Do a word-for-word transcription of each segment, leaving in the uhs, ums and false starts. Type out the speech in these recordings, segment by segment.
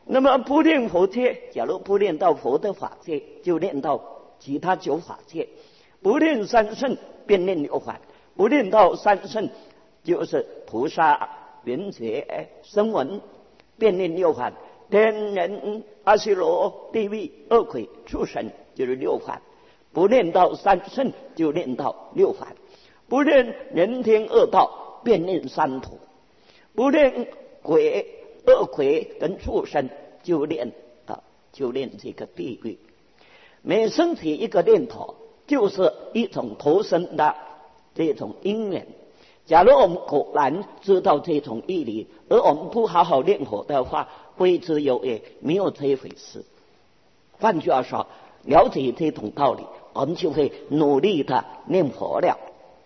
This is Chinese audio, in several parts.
那么不念佛界，假如不念到佛的法界，就念到其他九法界；不念三圣，便念六凡；不念到三圣，就是菩萨、缘觉、声闻，便念六凡；天人、阿修罗、地狱、恶鬼、畜生，就是六凡。不念到三圣，就念到六凡；不念人天恶道，便念三途；不念鬼、恶鬼跟畜生，就念啊，就念这个地狱。每升起一个念头，就是一种投生的这种因缘。假如我们果然知道这种义理，而我们不好好念佛的话，挥之有也，没有这回事。换句话说，了解这种道理，我们就会努力的念佛了。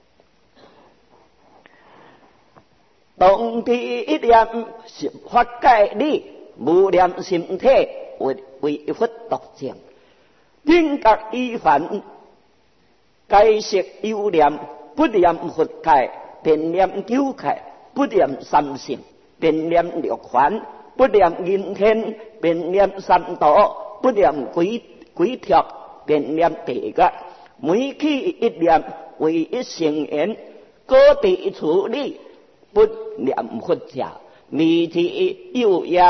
当第一念是法界理，无念心体为为佛独证。定格依凡，该识有念，不念佛界，便念九界；不念三性，便念六凡；不念阴天，便念三道；不念鬼鬼条，便念地狱。每起一念为一成缘，各地处理，不念佛者，迷之有也。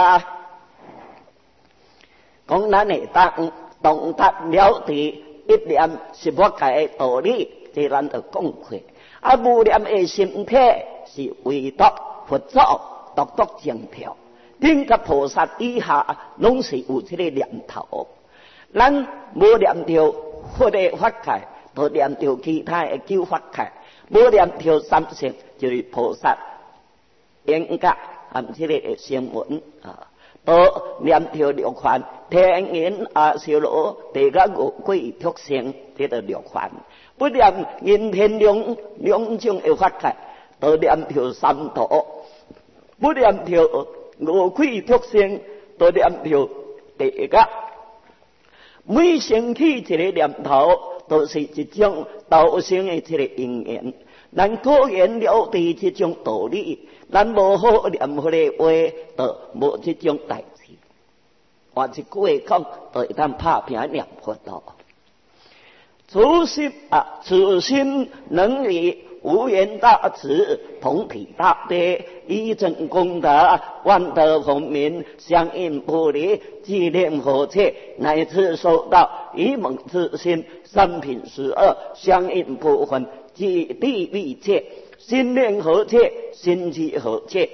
讲咱会当懂得了解一念是佛界道理，这咱就讲过。啊，无念的心体是唯独佛祖独独证条，顶个菩萨以下拢是有这个念头。咱无念着佛的法界，就念着其他的九法界；无念着三性，就是菩萨严格含这个声闻啊。都念着六凡，天人、阿修罗、地狱、恶鬼、畜生，这个六凡；不念阴天两两种的法界，都念着三道；不念着恶鬼、畜生，都念着地狱。每升起一个念头，都是一种道生的这个因缘。咱果然了解这种道理，咱无好念佛的话，就无这种代志。换一句话讲，就会当拍拼念佛道。此心啊，此心能与无缘大慈，同体大悲，以正功德，万德洪明，相应不离，纪念佛切，乃至受到以猛之心，三品十二，相应不分，即地狱界，心念何界，心即何界。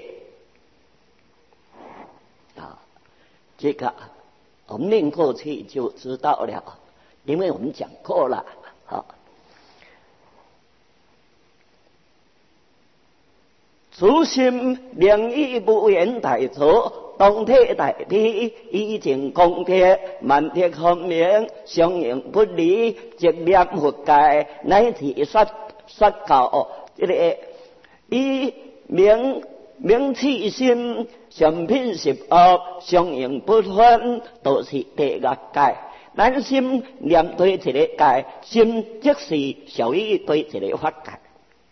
啊，这个我们念过去就知道了，因为我们讲过了。啊，此心良意不言大错，当体大悲，以正功德，万德洪明，相应不离，直念佛界，乃至说说教这个以明明气心，上品十恶，相应不分，都是地狱界。咱心念对一个界，心即是属于对一个法界。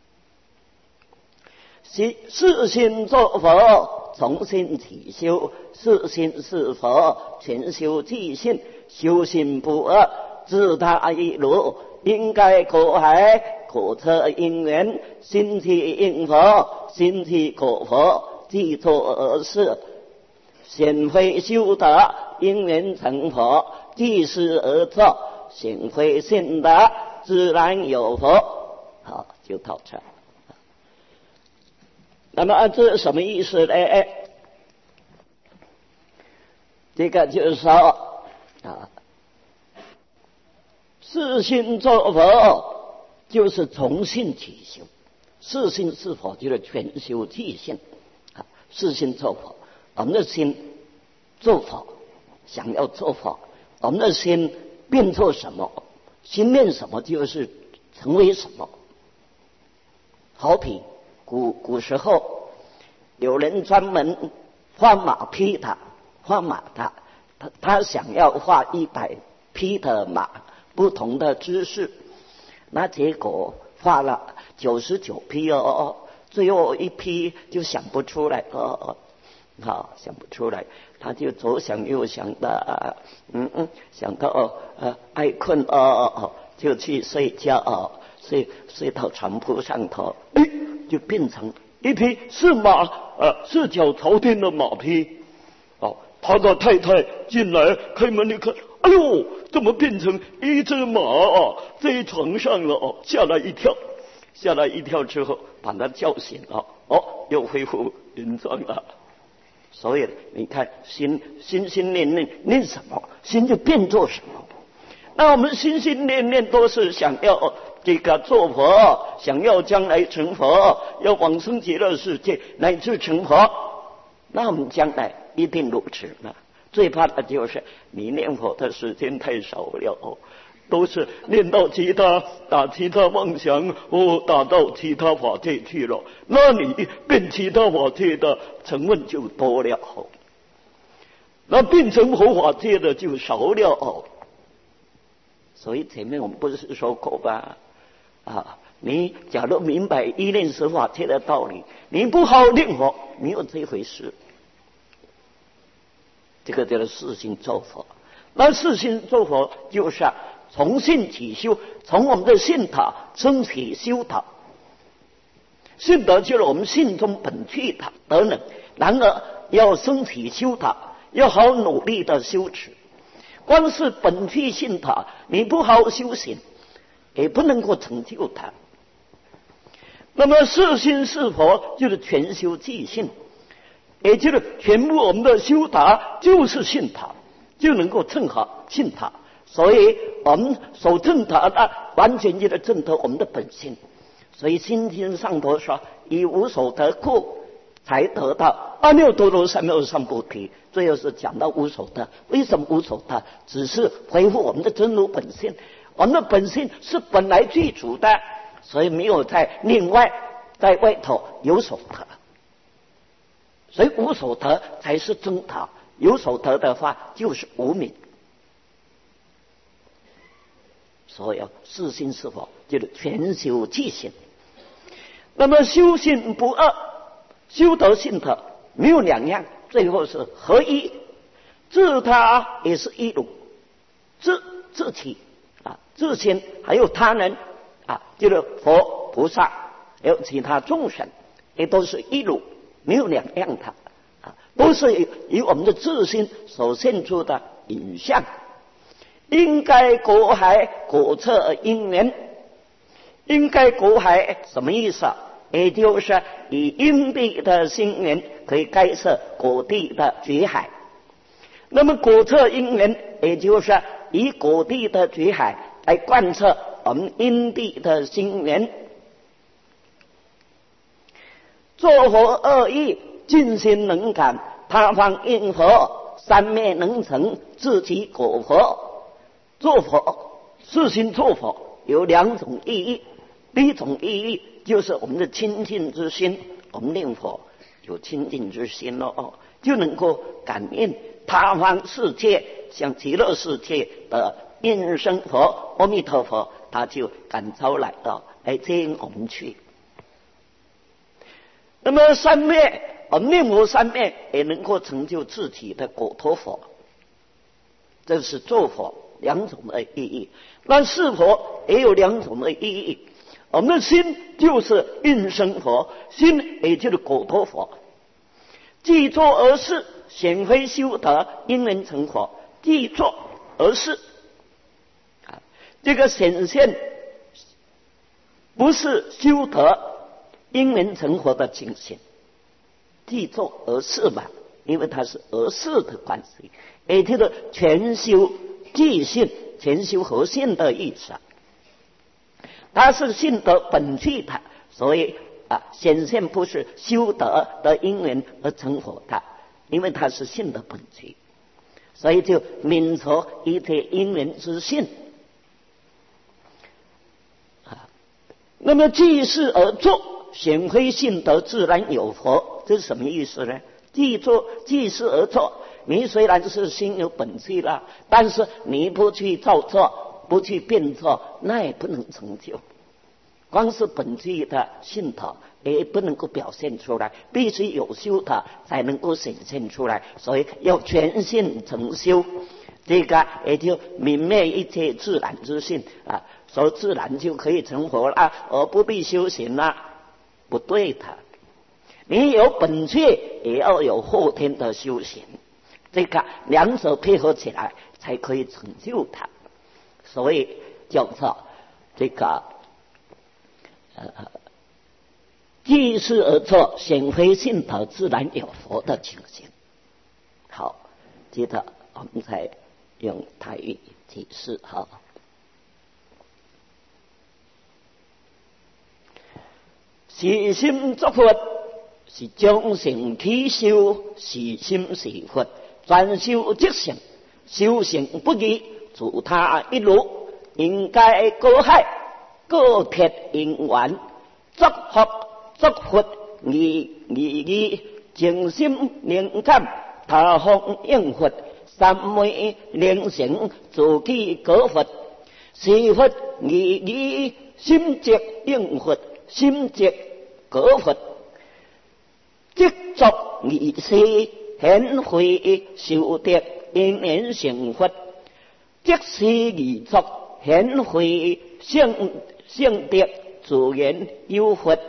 是四心作佛，从心起修；四心是佛，全修自信。修心不二，自他一路，应该可海，可测因缘。心起应佛，心起可佛，既作而事。显非修德，因缘成佛，即是而作，显非信德，自然有佛。好，就到这。那么这是什么意思呢？这个就是说啊，四心作佛，就是从心起修；四心是佛，就是全修自信。啊，四心作佛。我们的心做佛，想要做佛，我们的心变做什么，心念什么就是成为什么。好比古古时候有人专门画马匹的，画马的，他他想要画一百匹的马，不同的姿势，那结果画了九十九匹哦，最后一匹就想不出来哦。 好，想不出来，他就左想右想的，嗯嗯，想到呃爱困哦哦哦，就去睡觉哦，睡睡到床铺上头，哎，就变成一匹是马，呃，四脚朝天的马匹。哦，他的太太进来开门一看，哎呦，怎么变成一只马啊？在床上了哦，吓了一跳，吓了一跳之后，把他叫醒了，哦，又恢复原状了。所以你看，心心心念念念什么，心就变做什么。那我们心心念念都是想要这个做佛，想要将来成佛，要往生极乐世界，乃至成佛。那我们将来一定如此呢。最怕的就是你念佛的时间太少了，都是念到其他打其他妄想，哦，打到其他法界去了，那你变其他法界的成分就多了，那变成佛法界的就少了。所以前面我们不是说过吧？啊，你假如明白一念十法界的道理，你不好好念佛，没有这回事。这个叫做四心作佛。那四心作佛就是啊，从信起修，从我们的信塔升起修塔。信德就是我们信中本具的德能，然而要升起修塔，要好努力的修持。光是本具信塔，你不好好修行，也不能够成就它。那么四心是佛，就是全修即信，也就是全部我们的修塔就是信塔，就能够正好信塔。所以我们所证得的完全就是证得我们的本性。所以心经上头说，以无所得故才得到阿耨多罗三藐三菩提。最后是讲到无所得，为什么无所得？只是恢复我们的真如本性，我们的本性是本来具足的，所以没有在另外在外头有所得，所以无所得才是真塔。有所得的话就是无明。所以四心是佛，就是全修即信。那么修信不二，修得信德没有两样，最后是合一。自他也是一如，自自己啊，自心还有他人啊，就是佛菩萨还有其他众生，也都是一如，没有两样的啊，都是以我们的自心所现出的影像。应该果海果测因缘，应该果海什么意思啊？也就是以因地的心缘可以盖摄果地的觉海。那么果测因缘，也就是以果地的觉海来贯彻我们因地的心缘。作佛二义，尽心能感，他方应佛，三昧能成，自己果佛。做佛，四心做佛有两种意义。第一种意义就是我们的清净之心，我们念佛有清净之心哦，就能够感应他方世界，像极乐世界的应声佛阿弥陀佛，他就感召来到来接引我们去。那么三昧，我们念佛三昧也能够成就自己的果陀佛，这是做佛两种的意义。那是佛也有两种的意义。我们的心就是应声佛，心也就是果陀佛。既作而事，显非修德，因缘成佛。既作而事，啊，这个显现不是修德因缘成佛的情形。既作而事嘛，因为它是而事的关系，也就是全修即信，全修合信的意思。它是信德本具的，所以啊，显现不是修德的因缘而成佛的，因为它是信德本具，所以就泯除一切因缘之信啊。那么即事而作，显非信德，自然有佛。这是什么意思呢？即作即事而作，你虽然是心有本具了，但是你不去造作，不去变作，那也不能成就。光是本具的信头也不能够表现出来，必须有修它才能够显现出来。所以要全性成修，这个也就泯灭一切自然之性啊，所以自然就可以成佛了，而不必修行了，不对的。你有本切，也要有后天的修行，这个两者配合起来才可以成就它。所以叫做这个呃。据事而作，显非信头，自然有佛的情形。好，接着我们再用台语解释哈。是心作佛，是将性起修，是心是佛，专修即性，修行不移，自他一路，应该各海各铁因缘，作佛。作佛义义义，静心凝感，他方应佛，三昧灵性，自己果佛。是佛义义，心即应佛，心即果佛。即作义事，显慧修德，因缘成佛。即是义作，显慧性性德，自然有佛。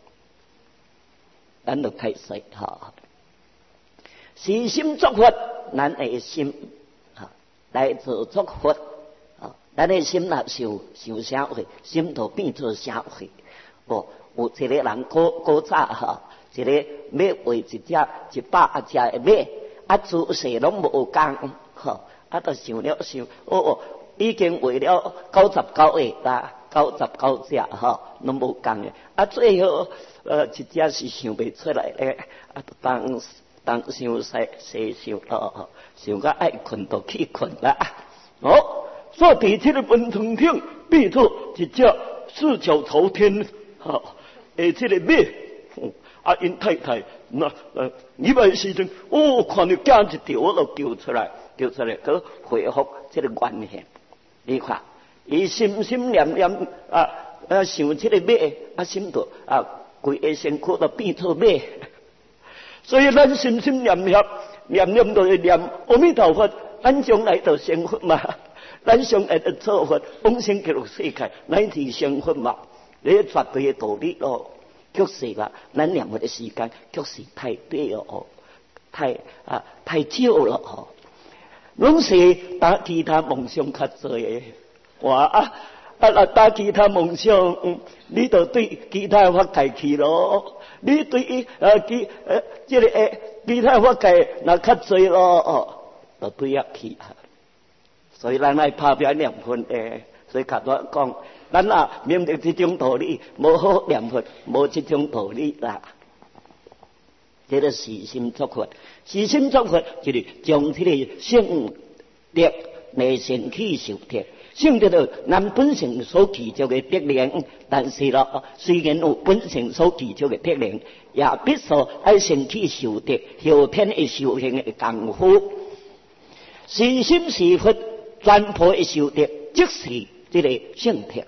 咱就开始哈，是心作佛，咱的心啊来自作佛啊，咱的心若受受社会，心就变做社会。哦，有一个人古古早哈，一个要喂一只一百只的马，啊，自细拢无工，吼，啊，就想了想，哦，已经喂了九十九个啦。九十九只吼，拢无共嘅。啊，最后呃一只是想袂出来咧，啊，当当想细细想哦，想到爱困就去困啦。哦，所以这个文成厅变做一只四脚朝天，吼，诶，这个马，啊，因太太那呃，入来时阵，哦，看到惊一条，我就叫出来，叫出来，佢回复这个原形，你看。伊心心念念啊啊想这个马啊心度啊规个身躯都变做马，所以咱心心念念念念都念阿弥陀佛，咱将来就成佛嘛，咱将来就做佛，往生极乐世界，咱是成佛嘛，你绝对的道理咯。确实啦，咱念佛的时间确实太短哦，太啊太少了哦，拢是打其他梦想较多的。哇啊啊！那打其他梦想，嗯，你就对其他法界去咯。你对呃其呃这个诶其他法界那较侪咯，哦，就对遐去啊。所以咱来拍拼念佛诶，所以甲我讲，咱啊明白这种道理，无好念佛，无这种道理啦。这个是心作佛，是心作佛就是将这个性德内心去受德。性德的咱本性所具足嘅德能，但是咯，虽然有本性所具足嘅德能，也必須愛先去受德，後天嘅修行嘅功夫。是心是佛，全部嘅修德，即是這個性德。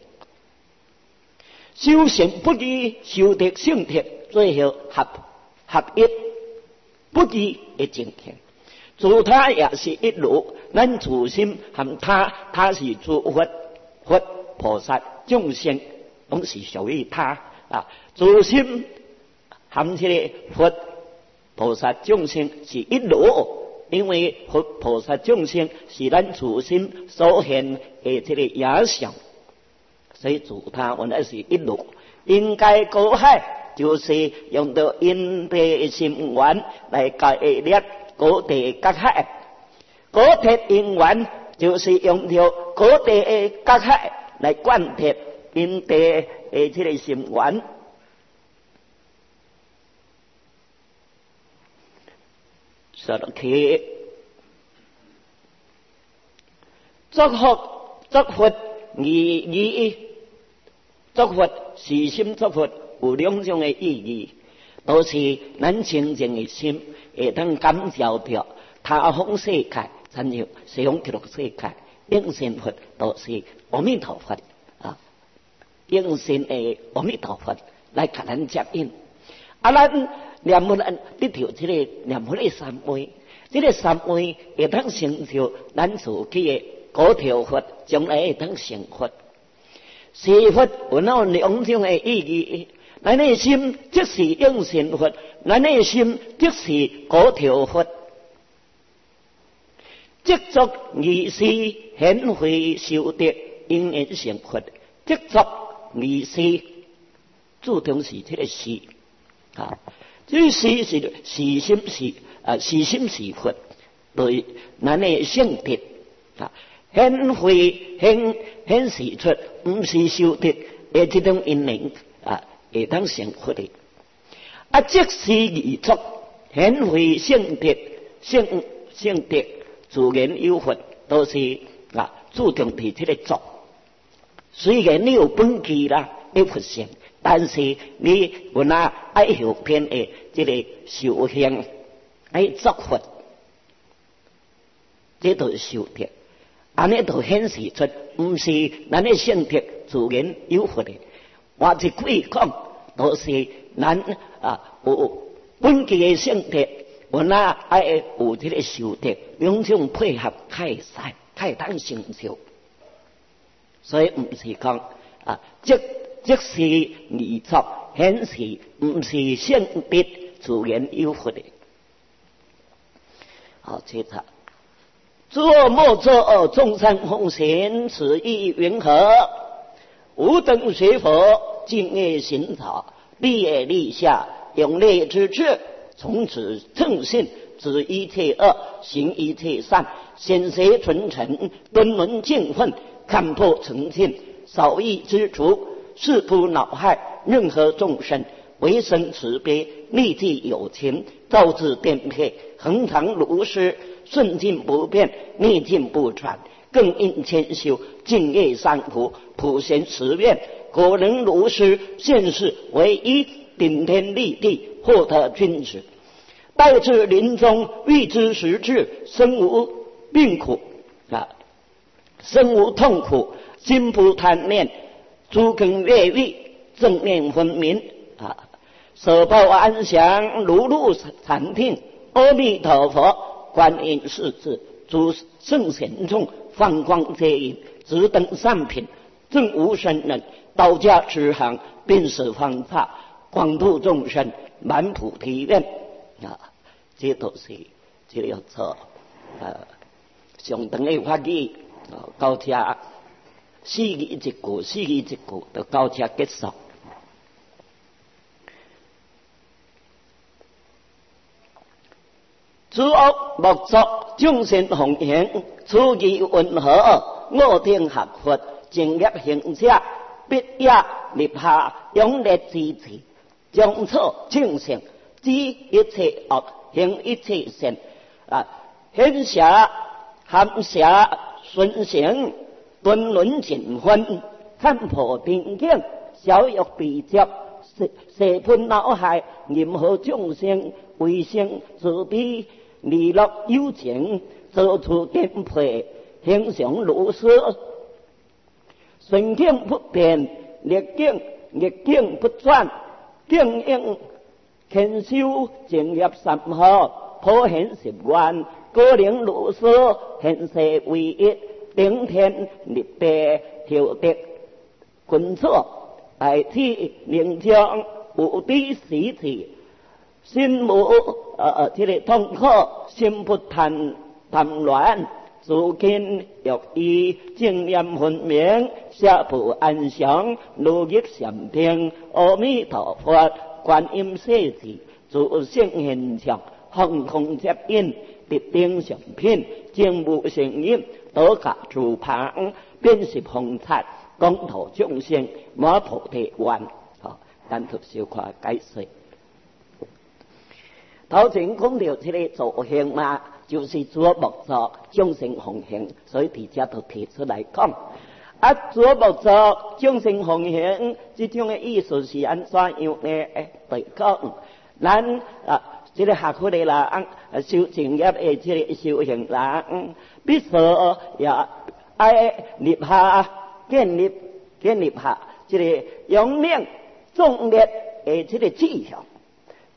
修行不離修德性德，最後合合一，不離嘅正行。自他也是一路，咱自心和他，他是诸佛、佛菩萨众生，拢是属于他啊。自心和这个佛菩萨众生是一路，因为佛菩萨众生是咱自心所现的这个野相，所以自他原来是一路。应该高海就是用到因地心缘来解列。各地各海，各地因缘就是用到各地的各海来贯彻因地的这个心缘。所以，作佛作佛意义，作佛是心作佛有两种的意义。都是咱清净的心，会当感召着他方世界，亲像西方极乐世界，应成佛都是阿弥陀佛啊，应成的阿弥陀佛来甲咱接引。 啊，咱念佛咱得到这个念佛的三昧，这个三昧会当成就咱自己的果条佛，将来会当成佛。是佛有那两种的意义，咱的心即是应成佛，咱的心即是果条佛。即作义事显慧修德，因缘成佛。即作义事，注重是这个事啊，这个事是是心是啊，是心是佛，对咱的性德啊，显慧显显示出，不是修德的这种因缘啊，会当成佛的。啊，即是义作显慧性德性性德。自然有佛，都是啊注重提这个作。虽然你有本具啦，有佛性，但是你有那爱后边的这个修行，爱作佛，这都是修德。安尼都显示出，不是咱的性德自然有佛的。我一句讲，都是咱啊有本具的性德。我那爱有这个修德，两种配合太晒太当成就，所以唔是讲啊，即即是义作显示，唔是性德自然有佛的。好，接着作莫作众生奉行，此意云何？吾等学佛，敬业行草，立业立下，永烈之志。从此正信，止一切恶，行一切善，显邪纯诚，敦伦敬奋，看破成见，少益之足，誓不恼害任何众生，唯生慈悲，利济有情，造致颠沛，恒常如是，顺境不变，逆境不传，更应谦修，敬业三福，普贤慈愿，果能如是，现世唯一，顶天立地，获得君子。待至临终，欲知时至，身无病苦啊，身无痛苦，心不贪念，诸根越狱，正念分明啊，舍报安详，如露禅定。阿弥陀佛，观音世智，诸圣贤众，放光接引，直等善品，正无生人，道家之行，并使方法，广度众生，满菩提愿啊。这都是这叫做呃上等的法语，到这四字一句，四字一句就到这结束。诸恶莫作，众生奉行，此义云何？我听学佛，正业行者，必也立下永烈之志，将错正性，知一切恶，行一切善啊，显下含下顺行，敦伦尽分，看破定境，小欲比较，射喷恼害，任何众生，为生自悲，利乐有情，做出颠沛，形象如是，顺境不变，逆境逆境不转，敬应谦修正业三好，普显十愿，果能如是，现世唯一，顶天立地，修德君子，大体灵将，无敌时体，心无呃这个痛苦，心不贪贪乱，自见欲意，正念分明，下不安详，如日善平。阿弥陀佛，观音世智，自性现象，空空接引，必定上品，正无成因，多假诸旁，便是风采，广度众生，满菩提愿。好，单独小可解释。头前讲到这个造行嘛，就是做木作，众生奉行，所以伫遮都提出来讲。啊，做木作，众生奉行，这种的意思是安怎样呢？对讲，咱啊，这个学佛的人，修正业的这个修行人，必须也爱立下建立建立下这个永命壮烈的这个志向。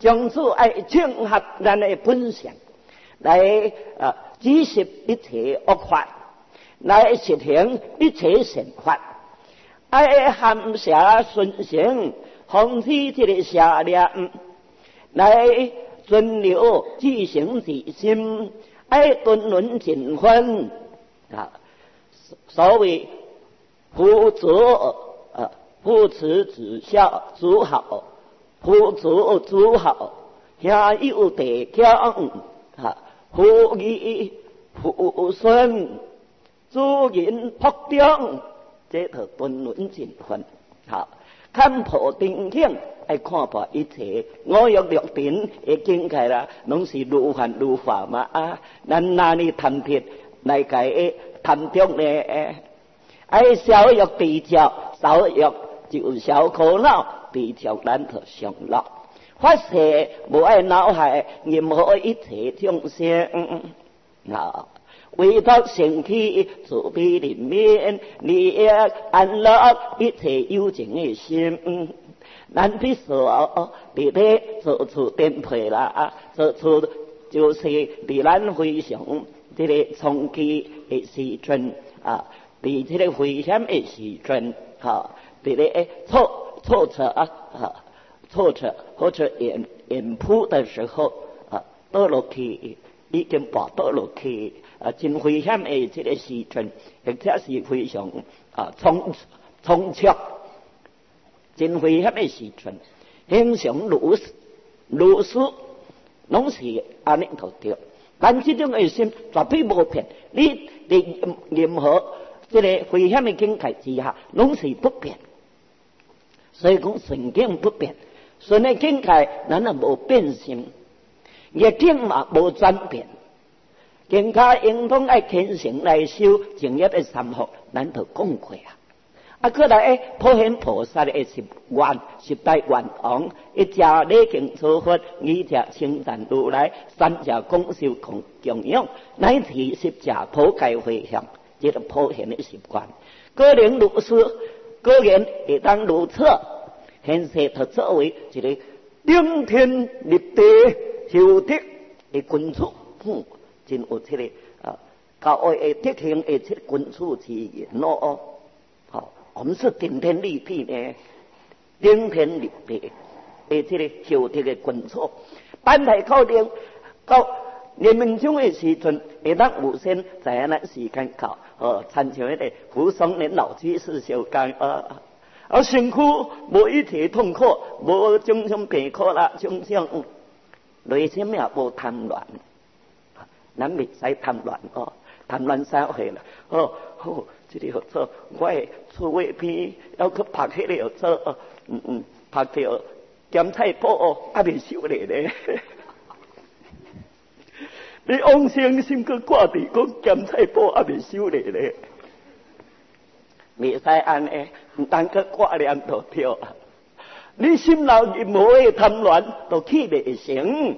从此爱整合咱的本性，来呃止息一切恶法，来实行一切善法，爱含下顺行，防止这个邪念，来存留自性之心，爱顿论尽分啊。所谓夫子呃夫慈子孝子孝，夫子子孝，兄友弟恭啊，夫义夫顺，子人福中，这套顿论尽分。好，看破定境，爱看破一切五欲六尘的境界啦，拢是如幻如化嘛啊！咱哪里贪撇来解贪中呢？爱消欲比较，少欲就消苦恼，比较咱就上乐。发誓无爱恼害任何一切众生啊！唯独升起慈悲怜悯，利益安乐一切有情的心。咱必须伫咧做出颠沛啦，做出就是伫咱非常这个冲击的时阵啊，伫这个危险的时阵哈，伫咧挫挫折啊啊挫折或者严严扑的时候啊，倒落去已经跋倒落去。啊，真危险的这个时阵，或者是非常啊冲冲促，真危险的时阵，形常如如是，拢是安尼就对。咱这种的心绝对无变，你伫任何这个危险的境界之下，拢是不变。所以讲顺境不变，顺的境界咱也无变心，逆境嘛无转变。更加应当爱虔诚来修净业的三福，咱就讲过啊。啊，过来普贤菩萨的十愿十大愿望，一家礼敬诸佛，二者称赞如来，三者广修供供养，乃至十者普界回向，这个普贤的十愿。个人如是，个人会当如此，现世就作为一个顶天立地、修德的君主。嗯真有这个啊，教育的德行的这君主之言咯。好，我们是顶天立地呢，顶天立地的这个修德的君主。班台考定到人民中的时阵，会当有先在那时间考，哦，参像那个扶桑年老居士小讲啊，啊，辛苦无一切痛苦，无种种病苦啦，种种内心也无贪婪。咱袂使贪婪哦，贪婪啥货啦？哦哦，这个好错，我的厝尾边要去拍迄个好错哦，嗯嗯，拍到咸菜脯哦，还未收咧咧。你往生心去挂伫讲咸菜脯还未收咧咧，袂使安尼，唔当去挂念就对啊。你心内任何的贪婪都起袂成。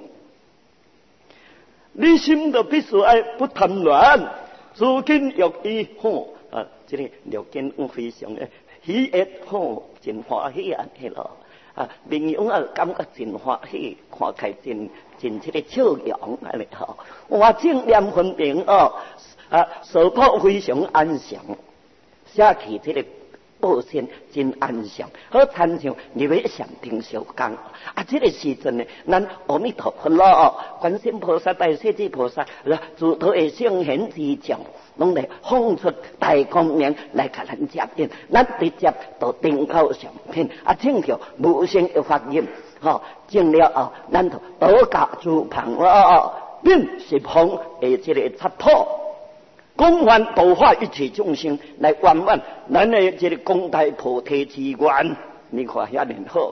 你心就必须爱不贪婪，资金欲意吼啊！这个条件非常的喜悦吼，真欢喜安尼咯啊！民众啊感觉真欢喜，看起来真真这个笑容安尼吼。我正念分明哦啊，手抱非常安详，写起这个报信真安详，好参像入去上定小讲啊！这个时阵呢，咱阿弥陀佛咯，观世音菩萨、大势至菩萨，诸多的圣贤之将，拢来放出大光明来甲咱接应，咱直接到顶高上天啊！正叫无声的发音，吼，正了后，咱就倒甲诸旁哦，并十方的这个插破。广泛度化一切众生，来圆满咱的这个功大菩提之愿。你看遐尼好，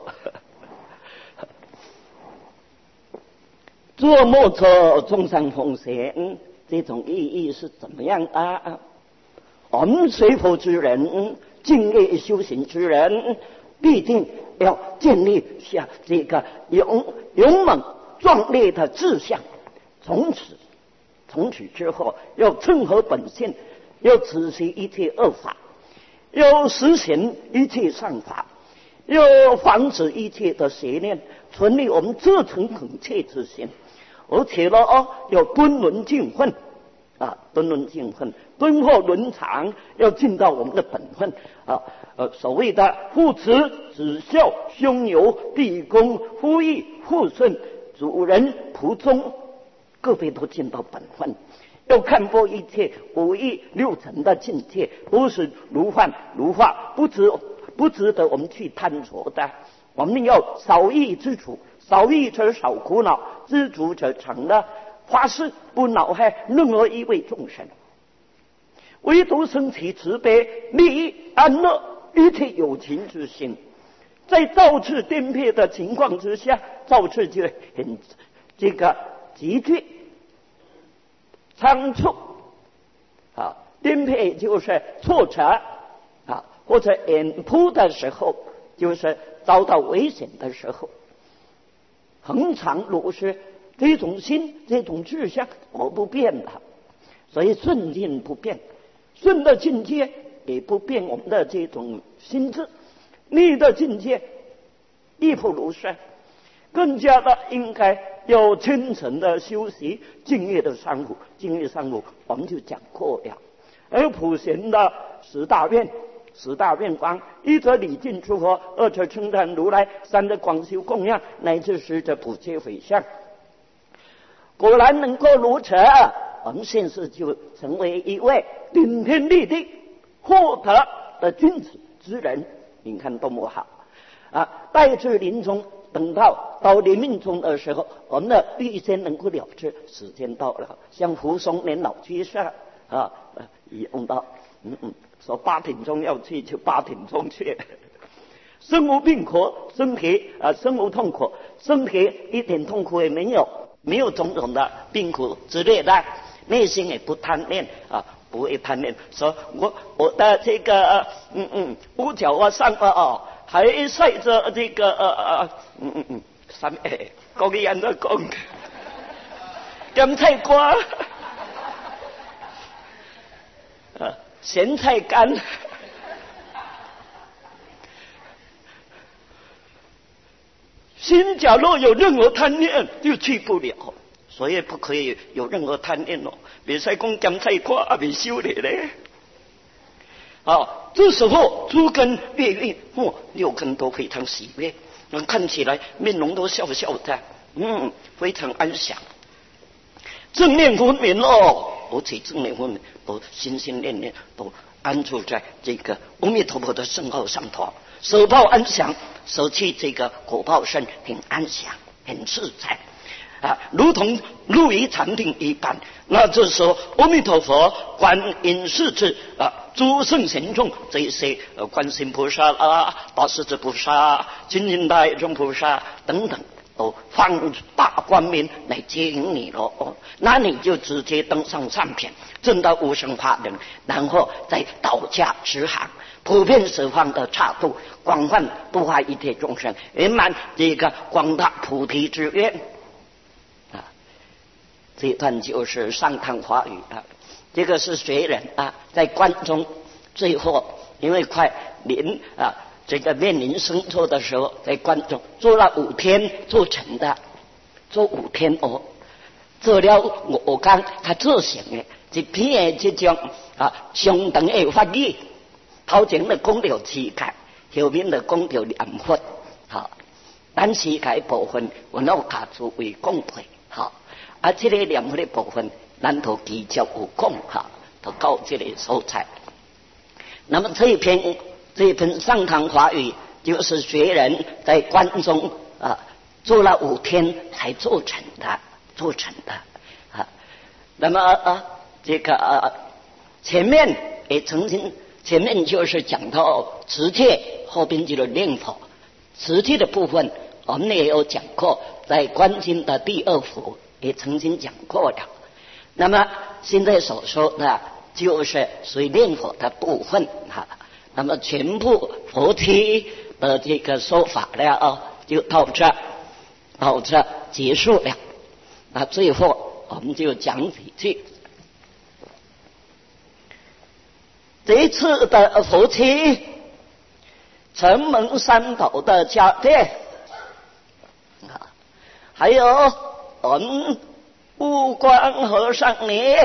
做莫错众生奉献，这种意义是怎么样啊？我们学佛之人，敬业修行之人，必定要建立下这个勇勇猛壮烈的志向，从此。从此之后，要正合本性，要止息一切恶法，要实行一切善法，要防止一切的邪念， 存立我们至诚恳切之心，而且呢，哦，要敦伦尽分啊，敦伦尽分，敦厚伦常，要尽到我们的本分啊。呃，所谓的父慈子孝、兄友弟恭、夫义妇顺、主人仆忠，各位都尽到本分。要看破一切五欲六尘的境界，都是如幻如化，不值不值得我们去探索的。我们要少欲知足，少欲则少苦恼，知足则成了发誓不恼害任何一位众生，唯独生起慈悲、利益、安乐一切有情之心。在造次颠沛的情况之下，造次就很这个急剧仓促啊，颠沛就是挫折啊，或者远扑的时候，就是遭到危险的时候。恒常如是，这种心这种志向我不变的，所以顺境不变，顺的境界也不变我们的这种心智，逆的境界亦复如是。更加的应该要虔诚的修习净业的三苦，净业三苦我们就讲过了。而普贤的十大愿，十大愿光，一则礼敬诸佛，二则称赞如来，三则广修供养，乃至十则普皆回向。果然能够如此，我们现世就成为一位顶天立地、获得的君子之人。你看多么好啊！待至临终，等到到临命终的时候，我们的预先能够了知，时间到了，像胡松年老居士啊，用到嗯嗯，说八点钟要去就八点钟去，身无病苦，身体啊身无痛苦，身体一点痛苦也没有，没有种种的病苦之类的，内心也不贪恋啊。不会贪恋，说我我的这个嗯嗯屋角啊上啊哦，还晒着这个呃呃嗯嗯嗯什么高丽人的讲咸菜瓜啊咸菜干，心假若有任何贪念，就去不了。所以不可以有任何贪念哦，别再讲咸菜瓜啊，别修理嘞。啊，这时候诸根越运，哦，六根都非常喜悦，看起来面容都笑笑的，嗯，非常安详。正念分明哦，而且正念分明，都心心念念都安住在这个阿弥陀佛的圣号上头，舍报安详，舍弃这个果报身，很安详，很自在。啊，如同入于禅定一般。那这时候，阿弥陀佛、观音世智啊，诸圣贤众这一些，呃，观世音菩萨啊、大势至菩萨、金银大众菩萨等等，都放大光明来接引你了。哦，那你就直接登上上品，证到无生法忍，然后在道家十行，普遍十方的刹度，广泛度化一切众生，圆满这个广大菩提之愿。这一段就是上堂法语啊，这个是学人啊，在关中最后因为快临啊这个面临生错的时候，在关中做了五天做成的，做五天哦，做了我我刚他做成的一篇的这种啊相当的法语，头前的讲了七界，后面的讲了念佛，好，但七界部分我老卡诸位讲配好。啊，这个念佛的部分，咱都继续有讲哈，都到这个所在。那么这一篇这一篇上堂法语，就是学人在关中啊做了五天才做成的，做成的啊。那么啊，这个、啊、前面也曾经前面就是讲到持戒，后边就是念佛。持戒的部分，我们也有讲过，在观经的第二幅。也曾经讲过的。那么现在所说的就是随念佛的部分哈。那么全部佛题的这个说法了哦，就到这到这结束了。那最后我们就讲几句。这一次的佛题，承蒙三宝的加持啊， 还有我们悟光和尚呢，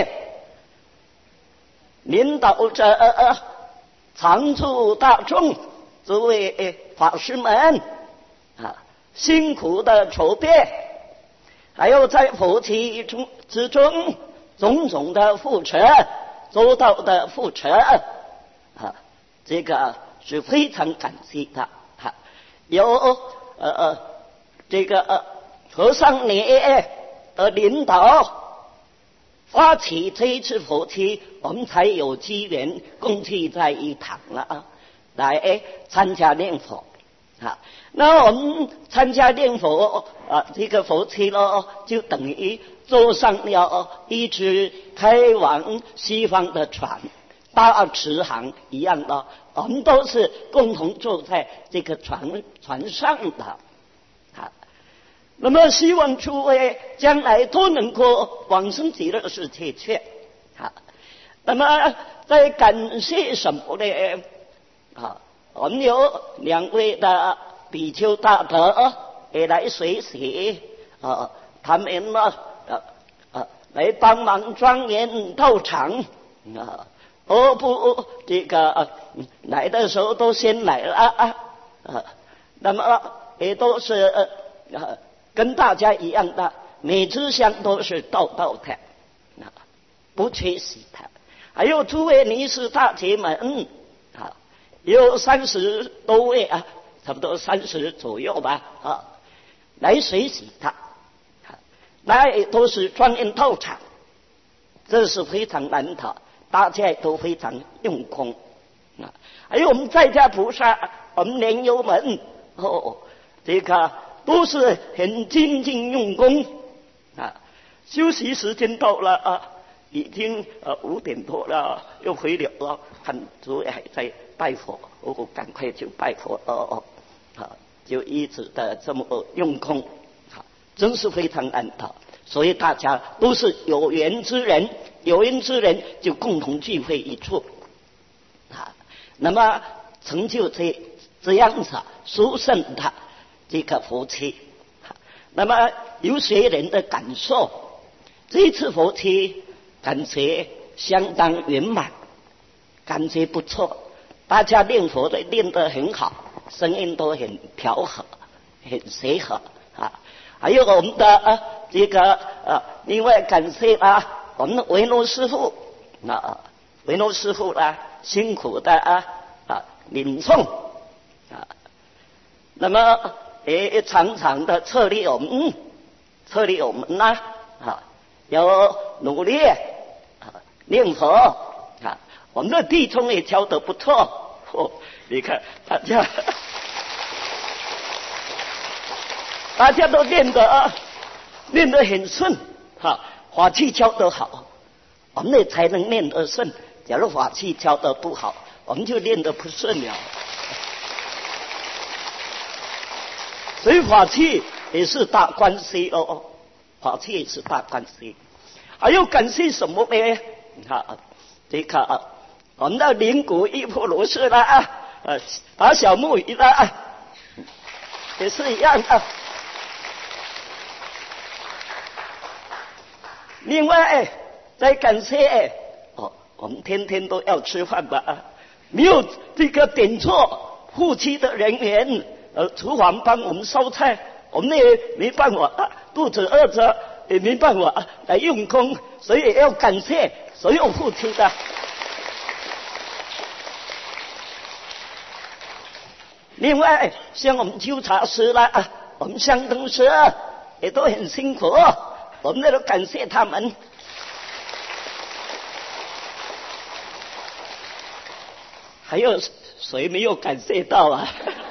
领导着常住大众，诸位法师们啊，辛苦的筹备，还有在佛期中之中种种的付出，周到的付出啊，这个是非常感激的。哈，有呃呃这个呃和尚呢的领导发起这一次佛期，我们才有机缘共聚在一堂了啊，来参加念佛啊。那我们参加念佛啊，这个佛期咯，就等于坐上了一只开往西方的船，大慈航一样的，我们都是共同坐在这个船船上的啊。那么希望诸位将来都能够往生极乐世界去啊。那么在感谢什么呢？啊，我们有两位的比丘大德也来学习啊，他们呢啊啊来帮忙庄严道场啊，而不这个、啊、来的时候都先来了啊啊，那么也都是呃、啊、跟大家一样的，每支香都是道道的啊，不缺席的。还有诸位尼师大姐们啊，有三十多位啊。差不多三十左右吧，啊，来学习它，那都是庄严道场，这是非常难得，大家都非常用功啊。还有我们在家菩萨，我们莲友们，哦，这个都是很精进用功啊。休息时间到了啊，已经呃五点多了，又回了了，看诸位还在拜佛。我赶快就拜佛哦哦，啊，就一直的这么用功，啊，真是非常难得。所以大家都是有缘之人，有缘之人就共同聚会一处，啊，那么成就这这样子殊胜的这个佛期。那么有些人的感受，这一次佛期感觉相当圆满，感觉不错。大家念佛的念得很好，声音都很调和，很协和啊。还有我们的啊这个啊，另外感谢啊我们的维诺师傅啊，维诺师傅啊辛苦的啊啊领诵啊，那么也常常的策励我们，策励我们呐啊，要努力啊念佛啊。我们的弟兄也教得不错，哦，你看大家，大家都练得啊，练得很顺，哈，法器教得好，我们也才能练得顺。假如法器教得不好，我们就练得不顺了。所以法器也是大关系哦，法器也是大关系。还有感谢什么呢？啊，这个。啊我们的灵谷一婆罗氏啦啊，呃，打小木鱼啦啊，也是一样的。另外，再感谢哦，我们天天都要吃饭吧啊，没有这个点错夫妻的人员，呃，厨房帮我们烧菜，我们也没办法啊，肚子饿着也没办法啊来用功，所以要感谢所有夫妻的。另外，像我们纠察师啦，啊，我们香灯师也都很辛苦，我们也都感谢他们。还有谁没有感谢到啊？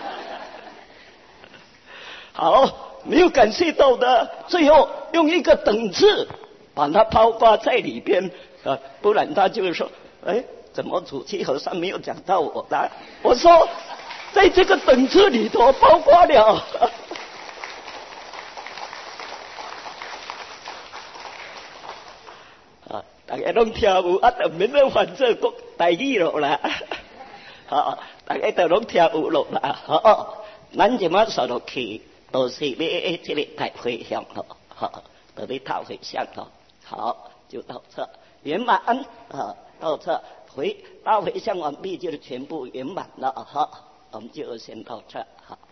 好，没有感谢到的，最后用一个等字把它包括在里边，啊，不然他就会说，哎，怎么主席和尚没有讲到我的？我说。在这个等字里头包括了啊，大家拢听有啊，就免得反正国台语了啦，啊，大家都拢听有了啦，好，咱就马上落去都是你这里带回向了，好，都你讨回向了，好，就到这圆满啊，到这回到回向完毕，就全部圆满了哈，我们就先到这好。